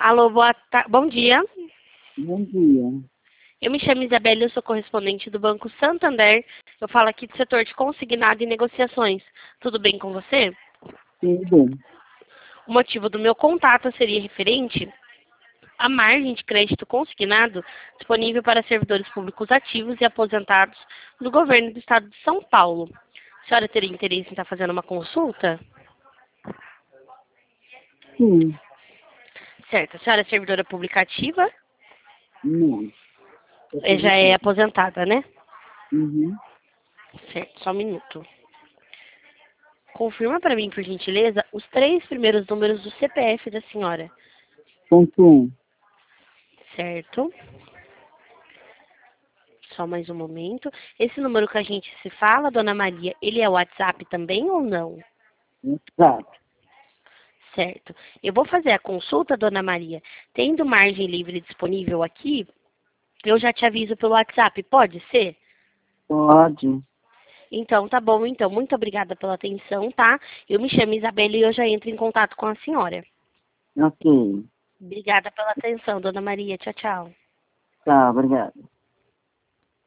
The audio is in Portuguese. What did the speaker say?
Alô, bom dia. Bom dia. Eu me chamo Isabelle, eu sou correspondente do Banco Santander. Eu falo aqui do setor de consignado e negociações. Tudo bem com você? Tudo bem. O motivo do meu contato seria referente à margem de crédito consignado disponível para servidores públicos ativos e aposentados do governo do estado de São Paulo. A senhora teria interesse em estar fazendo uma consulta? Sim. Certo. A senhora é servidora pública ativa? Não. Já é aposentada, né? Uhum. Certo, só um minuto. Confirma para mim, por gentileza, os 3 primeiros números do CPF da senhora. Ponto 1. Certo. Só mais um momento. Esse número que a gente se fala, Dona Maria, ele é WhatsApp também ou não? Exato. Certo. Eu vou fazer a consulta, Dona Maria. Tendo margem livre disponível aqui, eu já te aviso pelo WhatsApp. Pode ser? Pode. Então, tá bom. Então, muito obrigada pela atenção, tá? Eu me chamo Isabela e eu já entro em contato com a senhora. Ok. Obrigada pela atenção, Dona Maria. Tchau, tchau. Tá, obrigado.